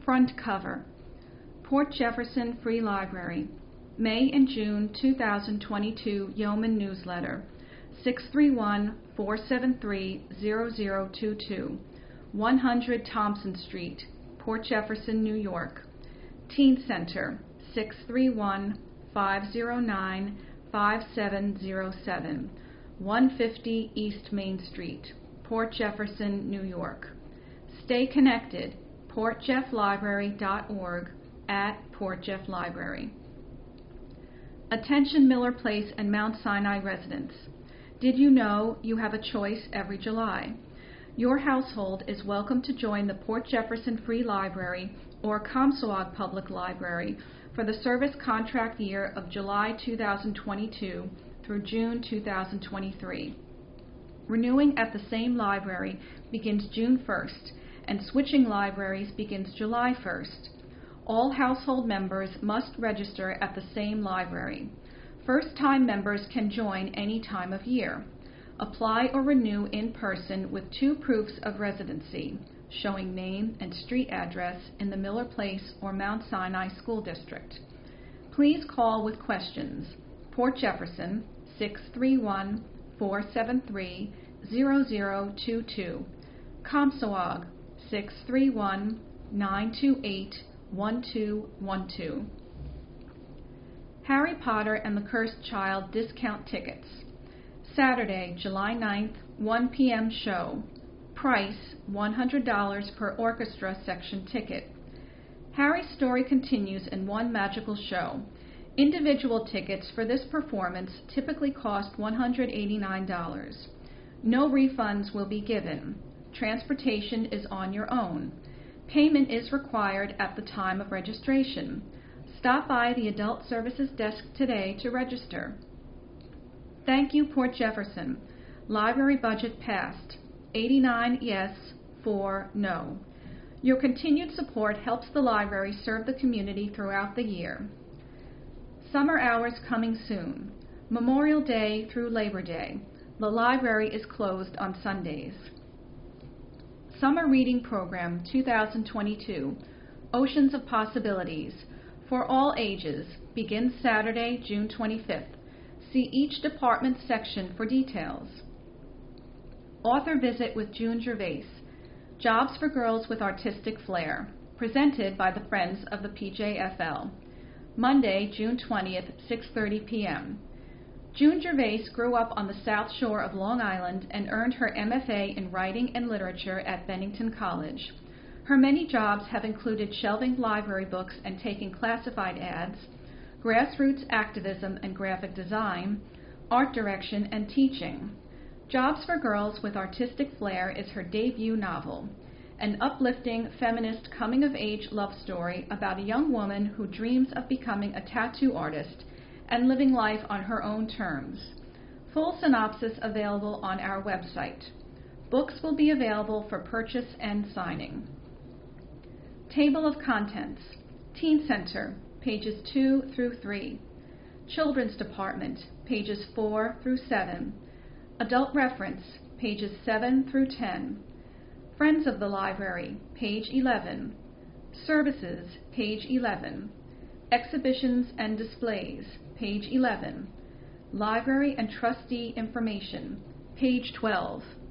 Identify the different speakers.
Speaker 1: Front cover. Port Jefferson Free Library, May and June 2022 Yeoman Newsletter, 631-473-0022, 100 Thompson Street, Port Jefferson, New York. Teen Center, 631-509-5707, 150 East Main Street, Port Jefferson, New York. Stay connected, portjefflibrary.org @Port Jeff Library. Attention Miller Place and Mount Sinai residents. Did you know you have a choice every July? Your household is welcome to join the Port Jefferson Free Library or Comstock Public Library for the service contract year of July 2022 through June 2023. Renewing at the same library begins June 1st, and switching libraries begins July 1st. All household members must register at the same library. First-time members can join any time of year. Apply or renew in person with 2 proofs of residency, showing name and street address in the Miller Place or Mount Sinai School District. Please call with questions. Port Jefferson, 631-473-0022. Comstock, 631-928-1212. Harry Potter and the Cursed Child discount tickets. Saturday, July 9th, 1 p.m. show. Price, $100 per orchestra section ticket. Harry's story continues in one magical show. Individual tickets for this performance typically cost $189. No refunds will be given. Transportation is on your own. Payment is required at the time of registration. Stop by the Adult Services desk today to register. Thank you, Port Jefferson. Library budget passed. 89 yes, 4 no. Your continued support helps the library serve the community throughout the year. Summer hours coming soon. Memorial Day through Labor Day. The library is closed on Sundays. Summer Reading Program 2022, Oceans of Possibilities, for all ages, begins Saturday, June 25th. See each department section for details. Author Visit with June Gervais, Jobs for Girls with Artistic Flair, presented by the Friends of the PJFL. Monday, June 20th, 6:30 p.m. June Gervais grew up on the South Shore of Long Island and earned her MFA in Writing and Literature at Bennington College. Her many jobs have included shelving library books and taking classified ads, grassroots activism and graphic design, art direction, and teaching. Jobs for Girls with Artistic Flair is her debut novel, an uplifting feminist coming-of-age love story about a young woman who dreams of becoming a tattoo artist and living life on her own terms. Full synopsis available on our website. Books will be available for purchase and signing. Table of Contents. Teen Center, pages 2 through 3. Children's Department, pages 4 through 7. Adult Reference, pages 7 through 10. Friends of the Library, page 11. Services, page 11. Exhibitions and Displays, page 11. Library and Trustee Information, page 12.